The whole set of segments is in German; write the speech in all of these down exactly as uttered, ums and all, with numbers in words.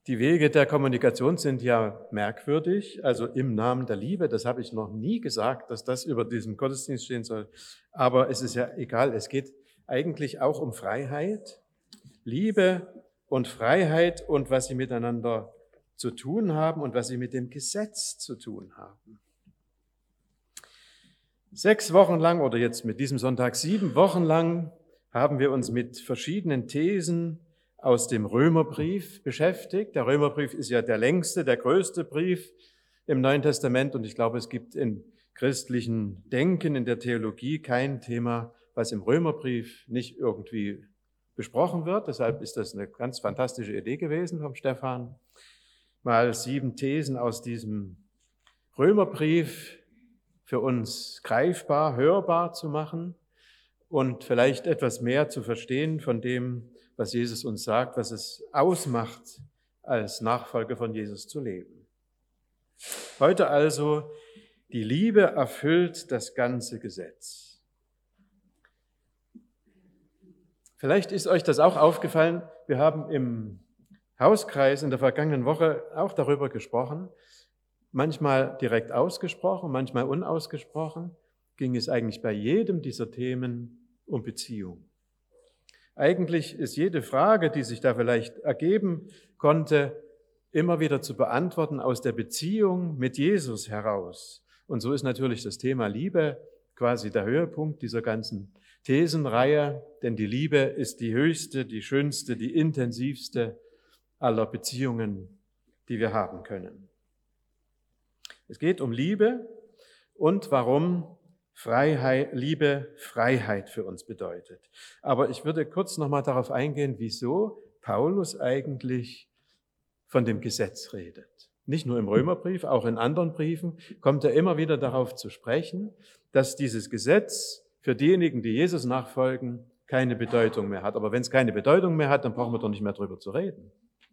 Die Wege der Kommunikation sind ja merkwürdig, also im Namen der Liebe, das habe ich noch nie gesagt, dass das über diesem Gottesdienst stehen soll, aber es ist ja egal, es geht eigentlich auch um Freiheit, Liebe und Freiheit und was sie miteinander zu tun haben und was sie mit dem Gesetz zu tun haben. Sechs Wochen lang oder jetzt mit diesem Sonntag sieben Wochen lang haben wir uns mit verschiedenen Thesen aus dem Römerbrief beschäftigt. Der Römerbrief ist ja der längste, der größte Brief im Neuen Testament und ich glaube, es gibt im christlichen Denken, in der Theologie kein Thema, was im Römerbrief nicht irgendwie besprochen wird. Deshalb ist das eine ganz fantastische Idee gewesen vom Stefan, mal sieben Thesen aus diesem Römerbrief für uns greifbar, hörbar zu machen und vielleicht etwas mehr zu verstehen von dem, was Jesus uns sagt, was es ausmacht, als Nachfolger von Jesus zu leben. Heute also, die Liebe erfüllt das ganze Gesetz. Vielleicht ist euch das auch aufgefallen, wir haben im Hauskreis in der vergangenen Woche auch darüber gesprochen, manchmal direkt ausgesprochen, manchmal unausgesprochen, ging es eigentlich bei jedem dieser Themen um Beziehung. Eigentlich ist jede Frage, die sich da vielleicht ergeben konnte, immer wieder zu beantworten aus der Beziehung mit Jesus heraus. Und so ist natürlich das Thema Liebe quasi der Höhepunkt dieser ganzen Thesenreihe, denn die Liebe ist die höchste, die schönste, die intensivste aller Beziehungen, die wir haben können. Es geht um Liebe und warum Freiheit, Liebe Freiheit für uns bedeutet. Aber ich würde kurz nochmal darauf eingehen, wieso Paulus eigentlich von dem Gesetz redet. Nicht nur im Römerbrief, auch in anderen Briefen kommt er immer wieder darauf zu sprechen, dass dieses Gesetz für diejenigen, die Jesus nachfolgen, keine Bedeutung mehr hat. Aber wenn es keine Bedeutung mehr hat, dann brauchen wir doch nicht mehr drüber zu reden.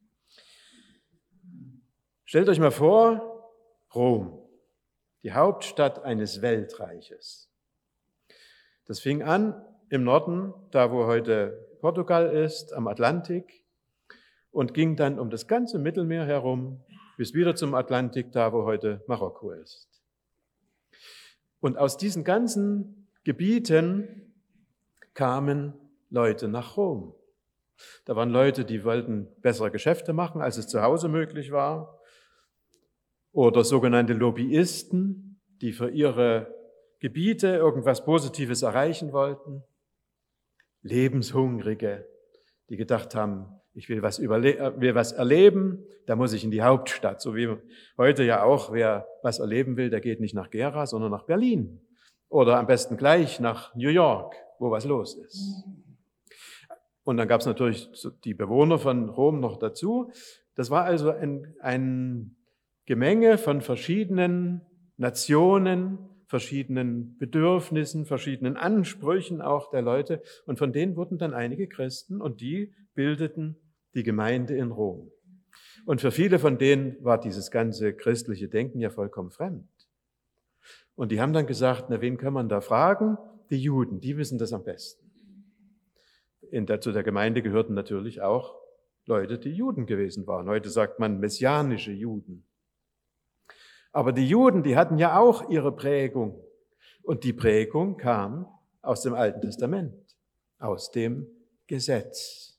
Stellt euch mal vor, Rom. Die Hauptstadt eines Weltreiches. Das fing an im Norden, da wo heute Portugal ist, am Atlantik, und ging dann um das ganze Mittelmeer herum, bis wieder zum Atlantik, da wo heute Marokko ist. Und aus diesen ganzen Gebieten kamen Leute nach Rom. Da waren Leute, die wollten bessere Geschäfte machen, als es zu Hause möglich war. Oder sogenannte Lobbyisten, die für ihre Gebiete irgendwas Positives erreichen wollten. Lebenshungrige, die gedacht haben, ich will was, überle- will was erleben, da muss ich in die Hauptstadt. So wie heute ja auch, wer was erleben will, der geht nicht nach Gera, sondern nach Berlin. Oder am besten gleich nach New York, wo was los ist. Und dann gab es natürlich die Bewohner von Rom noch dazu. Das war also ein, ein Gemenge von verschiedenen Nationen, verschiedenen Bedürfnissen, verschiedenen Ansprüchen auch der Leute. Und von denen wurden dann einige Christen und die bildeten die Gemeinde in Rom. Und für viele von denen war dieses ganze christliche Denken ja vollkommen fremd. Und die haben dann gesagt, na, wen kann man da fragen? Die Juden, die wissen das am besten. In der, zu der Gemeinde gehörten natürlich auch Leute, die Juden gewesen waren. Heute sagt man messianische Juden. Aber die Juden, die hatten ja auch ihre Prägung. Und die Prägung kam aus dem Alten Testament, aus dem Gesetz.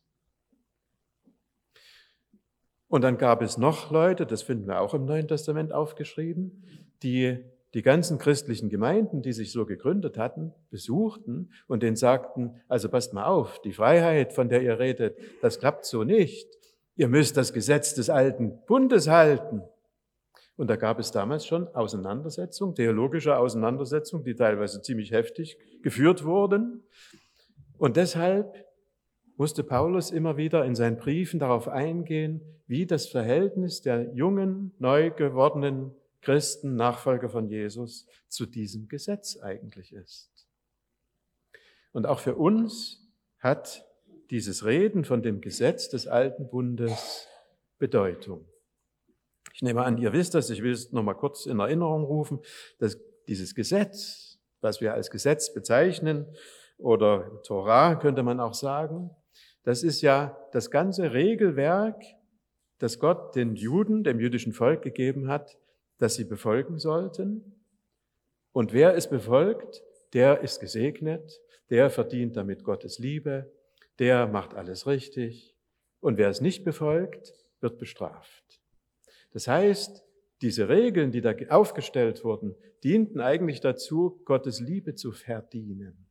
Und dann gab es noch Leute, das finden wir auch im Neuen Testament aufgeschrieben, die die ganzen christlichen Gemeinden, die sich so gegründet hatten, besuchten und denen sagten, also passt mal auf, die Freiheit, von der ihr redet, das klappt so nicht. Ihr müsst das Gesetz des alten Bundes halten. Und da gab es damals schon Auseinandersetzungen, theologische Auseinandersetzungen, die teilweise ziemlich heftig geführt wurden. Und deshalb musste Paulus immer wieder in seinen Briefen darauf eingehen, wie das Verhältnis der jungen, neu gewordenen Christen, Nachfolger von Jesus, zu diesem Gesetz eigentlich ist. Und auch für uns hat dieses Reden von dem Gesetz des alten Bundes Bedeutung. Ich nehme an, ihr wisst das, ich will es nochmal kurz in Erinnerung rufen, dass dieses Gesetz, was wir als Gesetz bezeichnen, oder Torah könnte man auch sagen, das ist ja das ganze Regelwerk das Gott den Juden, dem jüdischen Volk gegeben hat, das sie befolgen sollten. Und wer es befolgt, der ist gesegnet, der verdient damit Gottes Liebe, der macht alles richtig. Und wer es nicht befolgt, wird bestraft. Das heißt, diese Regeln, die da aufgestellt wurden, dienten eigentlich dazu, Gottes Liebe zu verdienen.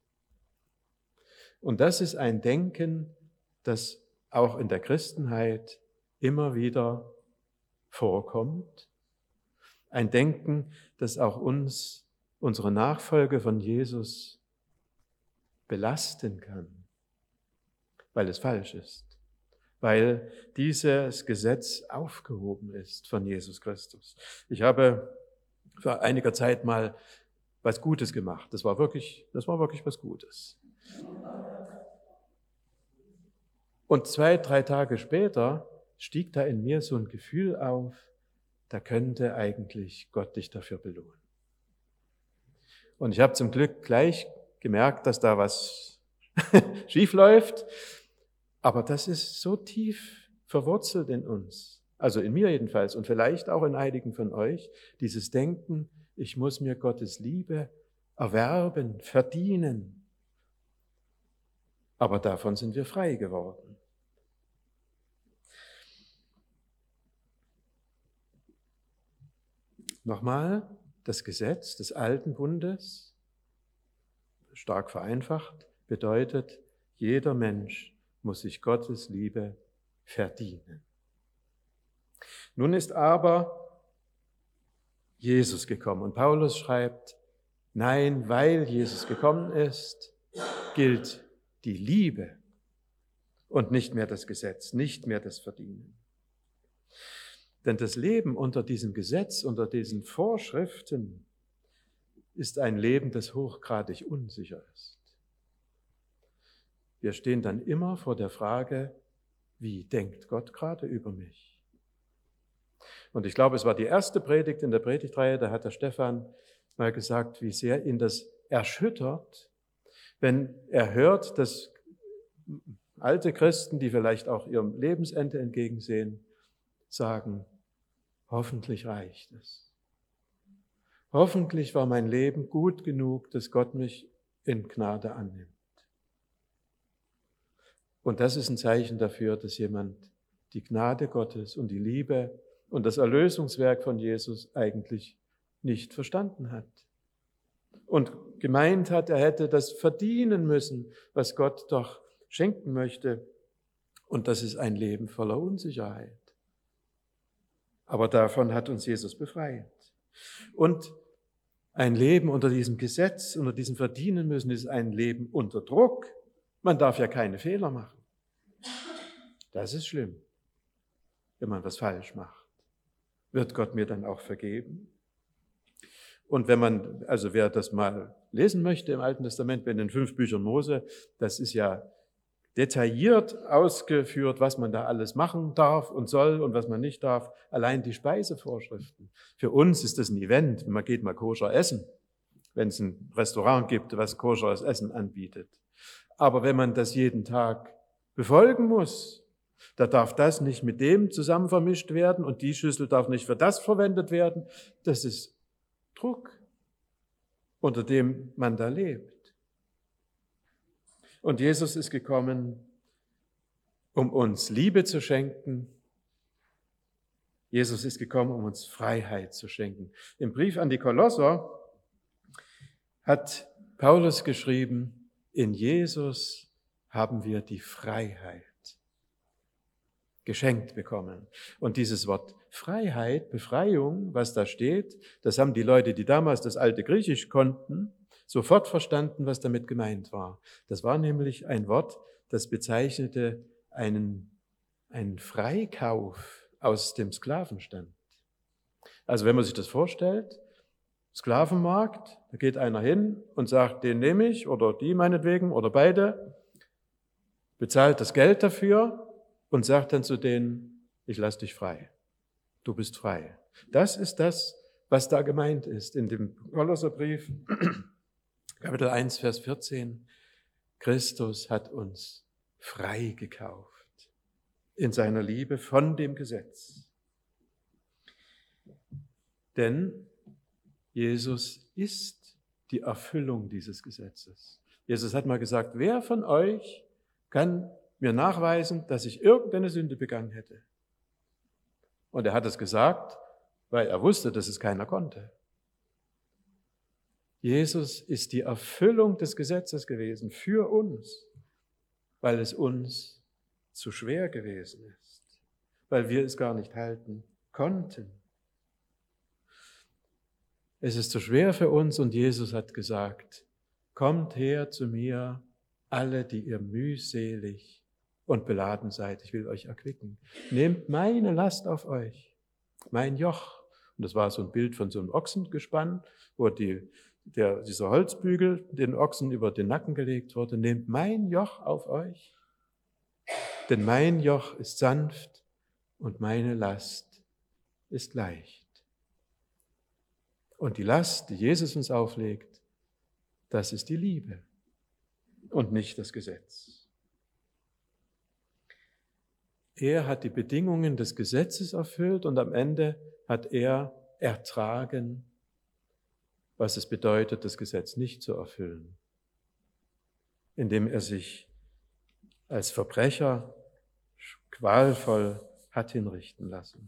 Und das ist ein Denken, das auch in der Christenheit immer wieder vorkommt. Ein Denken, das auch uns, unsere Nachfolge von Jesus, belasten kann, weil es falsch ist, weil dieses Gesetz aufgehoben ist von Jesus Christus. Ich habe vor einiger Zeit mal was Gutes gemacht. Das war wirklich, das war wirklich was Gutes. Und zwei, drei Tage später stieg da in mir so ein Gefühl auf, da könnte eigentlich Gott dich dafür belohnen. Und ich habe zum Glück gleich gemerkt, dass da was schief läuft, aber das ist so tief verwurzelt in uns, also in mir jedenfalls und vielleicht auch in einigen von euch, dieses Denken, ich muss mir Gottes Liebe erwerben, verdienen. Aber davon sind wir frei geworden. Nochmal, das Gesetz des alten Bundes, stark vereinfacht, bedeutet, jeder Mensch muss sich Gottes Liebe verdienen. Nun ist aber Jesus gekommen und Paulus schreibt, nein, weil Jesus gekommen ist, gilt die Liebe und nicht mehr das Gesetz, nicht mehr das Verdienen. Denn das Leben unter diesem Gesetz, unter diesen Vorschriften, ist ein Leben, das hochgradig unsicher ist. Wir stehen dann immer vor der Frage, wie denkt Gott gerade über mich? Und ich glaube, es war die erste Predigt in der Predigtreihe, da hat der Stefan mal gesagt, wie sehr ihn das erschüttert, wenn er hört, dass alte Christen, die vielleicht auch ihrem Lebensende entgegensehen, sagen, hoffentlich reicht es. Hoffentlich war mein Leben gut genug, dass Gott mich in Gnade annimmt. Und das ist ein Zeichen dafür, dass jemand die Gnade Gottes und die Liebe und das Erlösungswerk von Jesus eigentlich nicht verstanden hat. Und gemeint hat, er hätte das verdienen müssen, was Gott doch schenken möchte. Und das ist ein Leben voller Unsicherheit. Aber davon hat uns Jesus befreit. Und ein Leben unter diesem Gesetz, unter diesem Verdienen müssen, ist ein Leben unter Druck. Man darf ja keine Fehler machen. Das ist schlimm, wenn man was falsch macht. Wird Gott mir dann auch vergeben? Und wenn man, also wer das mal lesen möchte im Alten Testament, in den fünf Büchern Mose, das ist ja detailliert ausgeführt, was man da alles machen darf und soll und was man nicht darf. Allein die Speisevorschriften. Für uns ist das ein Event, man geht mal koscher essen, wenn es ein Restaurant gibt, was koscheres Essen anbietet. Aber wenn man das jeden Tag befolgen muss, da darf das nicht mit dem zusammen vermischt werden und die Schüssel darf nicht für das verwendet werden. Das ist Druck, unter dem man da lebt. Und Jesus ist gekommen, um uns Liebe zu schenken. Jesus ist gekommen, um uns Freiheit zu schenken. Im Brief an die Kolosser hat Paulus geschrieben, in Jesus haben wir die Freiheit geschenkt bekommen. Und dieses Wort Freiheit, Befreiung, was da steht, das haben die Leute, die damals das alte Griechisch konnten, sofort verstanden, was damit gemeint war. Das war nämlich ein Wort, das bezeichnete einen, einen Freikauf aus dem Sklavenstand. Also wenn man sich das vorstellt, Sklavenmarkt, da geht einer hin und sagt, den nehme ich oder die meinetwegen oder beide, bezahlt das Geld dafür und sagt dann zu denen, ich lasse dich frei, du bist frei. Das ist das, was da gemeint ist in dem Kolosserbrief, Kapitel eins, Vers vierzehn. Christus hat uns frei gekauft. in seiner Liebe von dem Gesetz. Denn Jesus ist die Erfüllung dieses Gesetzes. Jesus hat mal gesagt, wer von euch kann mir nachweisen, dass ich irgendeine Sünde begangen hätte? Und er hat es gesagt, weil er wusste, dass es keiner konnte. Jesus ist die Erfüllung des Gesetzes gewesen für uns, weil es uns zu schwer gewesen ist, weil wir es gar nicht halten konnten. Es ist zu schwer für uns und Jesus hat gesagt, kommt her zu mir, alle, die ihr mühselig und beladen seid, ich will euch erquicken. Nehmt meine Last auf euch, mein Joch. Und das war so ein Bild von so einem Ochsengespann, wo die, der, dieser Holzbügel den Ochsen über den Nacken gelegt wurde. Nehmt mein Joch auf euch, denn mein Joch ist sanft und meine Last ist leicht. Und die Last, die Jesus uns auflegt, das ist die Liebe und nicht das Gesetz. Er hat die Bedingungen des Gesetzes erfüllt und am Ende hat er ertragen, was es bedeutet, das Gesetz nicht zu erfüllen, indem er sich als Verbrecher qualvoll hat hinrichten lassen.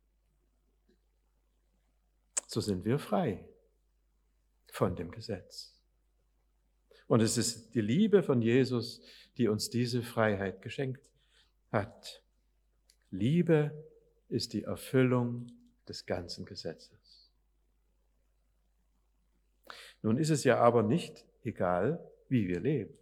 So sind wir frei von dem Gesetz. Und es ist die Liebe von Jesus, die uns diese Freiheit geschenkt hat. Liebe ist die Erfüllung des ganzen Gesetzes. Nun ist es ja aber nicht egal, wie wir leben.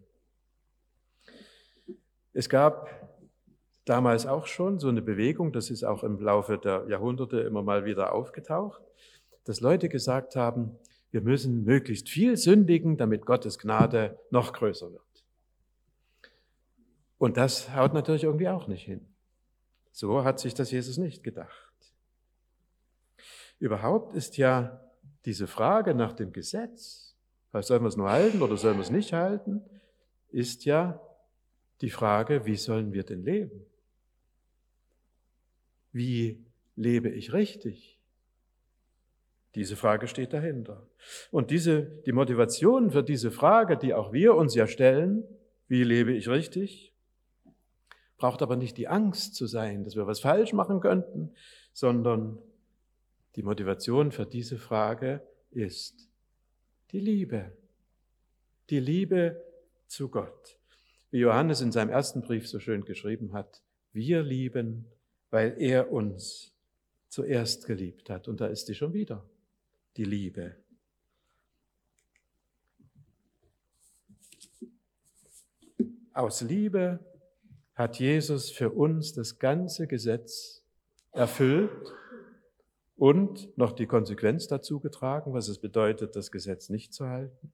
Es gab damals auch schon so eine Bewegung, das ist auch im Laufe der Jahrhunderte immer mal wieder aufgetaucht, dass Leute gesagt haben, wir müssen möglichst viel sündigen, damit Gottes Gnade noch größer wird. Und das haut natürlich irgendwie auch nicht hin. So hat sich das Jesus nicht gedacht. Überhaupt ist ja diese Frage nach dem Gesetz, sollen wir es nur halten oder sollen wir es nicht halten, ist ja die Frage, wie sollen wir denn leben? Wie lebe ich richtig? Diese Frage steht dahinter. Und diese, die Motivation für diese Frage, die auch wir uns ja stellen, wie lebe ich richtig, braucht aber nicht die Angst zu sein, dass wir was falsch machen könnten, sondern die Motivation für diese Frage ist die Liebe. Die Liebe zu Gott. Wie Johannes in seinem ersten Brief so schön geschrieben hat, wir lieben, weil er uns zuerst geliebt hat. Und da ist sie schon wieder, die Liebe. Aus Liebe hat Jesus für uns das ganze Gesetz erfüllt und noch die Konsequenz dazu getragen, was es bedeutet, das Gesetz nicht zu halten.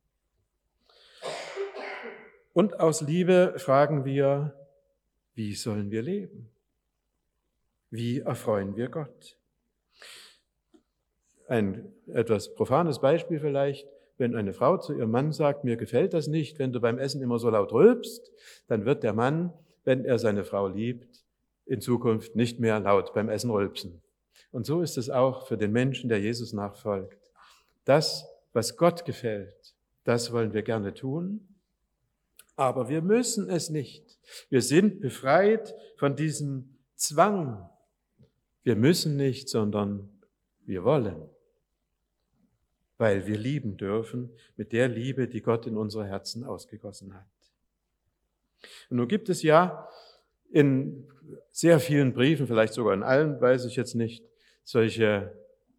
Und aus Liebe fragen wir, wie sollen wir leben? Wie erfreuen wir Gott? Ein etwas profanes Beispiel vielleicht, wenn eine Frau zu ihrem Mann sagt, mir gefällt das nicht, wenn du beim Essen immer so laut rülpst, dann wird der Mann, wenn er seine Frau liebt, in Zukunft nicht mehr laut beim Essen rülpsen. Und so ist es auch für den Menschen, der Jesus nachfolgt. Das, was Gott gefällt, das wollen wir gerne tun, aber wir müssen es nicht. Wir sind befreit von diesem Zwang. Wir müssen nicht, sondern wir wollen, weil wir lieben dürfen mit der Liebe, die Gott in unsere Herzen ausgegossen hat. Und nun gibt es ja in sehr vielen Briefen, vielleicht sogar in allen, weiß ich jetzt nicht, solche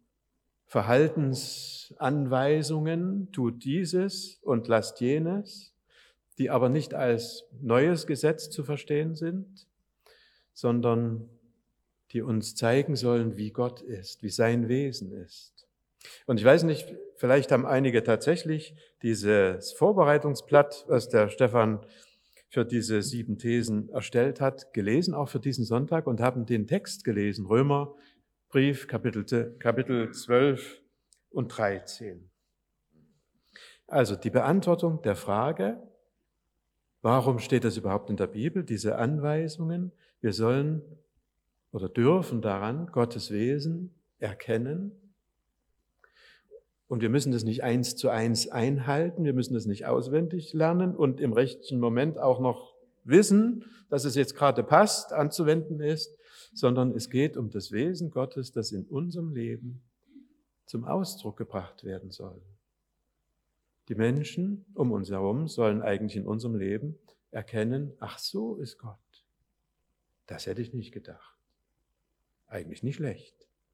Verhaltensanweisungen, tut dieses und lasst jenes, die aber nicht als neues Gesetz zu verstehen sind, sondern die uns zeigen sollen, wie Gott ist, wie sein Wesen ist. Und ich weiß nicht, vielleicht haben einige tatsächlich dieses Vorbereitungsblatt, was der Stefan für diese sieben Thesen erstellt hat, gelesen, auch für diesen Sonntag, und haben den Text gelesen, Römerbrief, Kapitel, Kapitel zwölf und dreizehn. Also die Beantwortung der Frage, warum steht das überhaupt in der Bibel, diese Anweisungen? Wir sollen oder dürfen daran Gottes Wesen erkennen. Und wir müssen das nicht eins zu eins einhalten, wir müssen das nicht auswendig lernen und im richtigen Moment auch noch wissen, dass es jetzt gerade passt, anzuwenden ist, sondern es geht um das Wesen Gottes, das in unserem Leben zum Ausdruck gebracht werden soll. Die Menschen um uns herum sollen eigentlich in unserem Leben erkennen, ach so ist Gott. Das hätte ich nicht gedacht. Eigentlich nicht schlecht.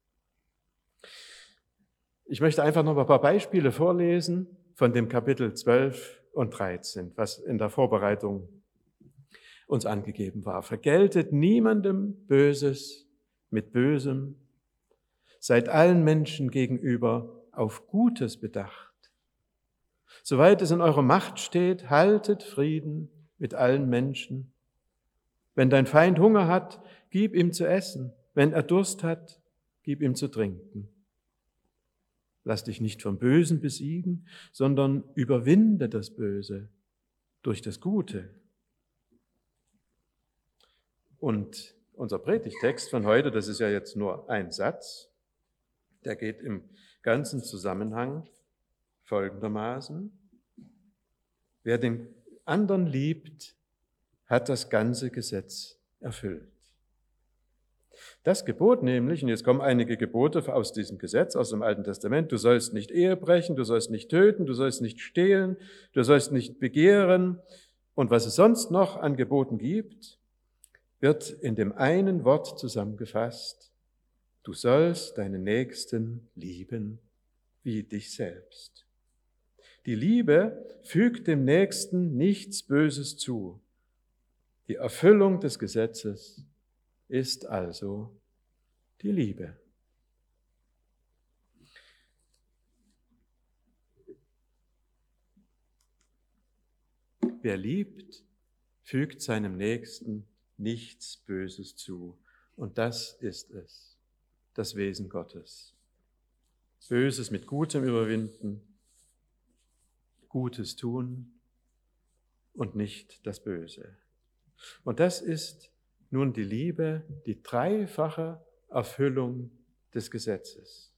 Ich möchte einfach noch ein paar Beispiele vorlesen von dem Kapitel zwölf und dreizehn, was in der Vorbereitung uns angegeben war. Vergeltet niemandem Böses mit Bösem, seid allen Menschen gegenüber auf Gutes bedacht. Soweit es in eurer Macht steht, haltet Frieden mit allen Menschen. Wenn dein Feind Hunger hat, gib ihm zu essen. Wenn er Durst hat, gib ihm zu trinken. Lass dich nicht vom Bösen besiegen, sondern überwinde das Böse durch das Gute. Und unser Predigtext von heute, das ist ja jetzt nur ein Satz, der geht im ganzen Zusammenhang folgendermaßen: Wer den anderen liebt, hat das ganze Gesetz erfüllt. Das Gebot nämlich, und jetzt kommen einige Gebote aus diesem Gesetz, aus dem Alten Testament: Du sollst nicht Ehe brechen, du sollst nicht töten, du sollst nicht stehlen, du sollst nicht begehren. Und was es sonst noch an Geboten gibt, wird in dem einen Wort zusammengefasst: Du sollst deinen Nächsten lieben wie dich selbst. Die Liebe fügt dem Nächsten nichts Böses zu. Die Erfüllung des Gesetzes ist also die Liebe. Wer liebt, fügt seinem Nächsten nichts Böses zu. Und das ist es, das Wesen Gottes. Böses mit Gutem überwinden, Gutes tun und nicht das Böse. Und das ist nun die Liebe, die dreifache Erfüllung des Gesetzes.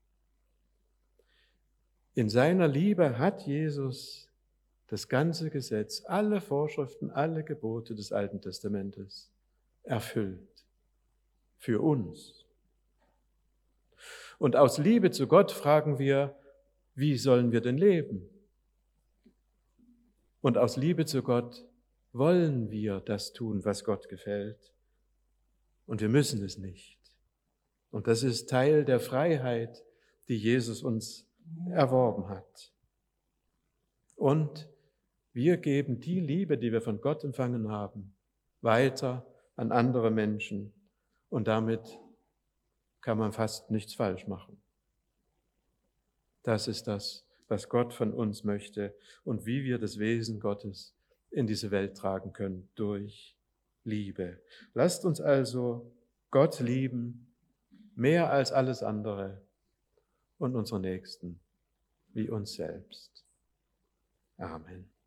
In seiner Liebe hat Jesus das ganze Gesetz, alle Vorschriften, alle Gebote des Alten Testamentes erfüllt. Für uns. Und aus Liebe zu Gott fragen wir, wie sollen wir denn leben? Und aus Liebe zu Gott wollen wir das tun, was Gott gefällt. Und wir müssen es nicht. Und das ist Teil der Freiheit, die Jesus uns erworben hat. Und wir geben die Liebe, die wir von Gott empfangen haben, weiter an andere Menschen. Und damit kann man fast nichts falsch machen. Das ist das, was Gott von uns möchte und wie wir das Wesen Gottes in diese Welt tragen können, durch Liebe. Lasst uns also Gott lieben, mehr als alles andere und unsere Nächsten wie uns selbst. Amen.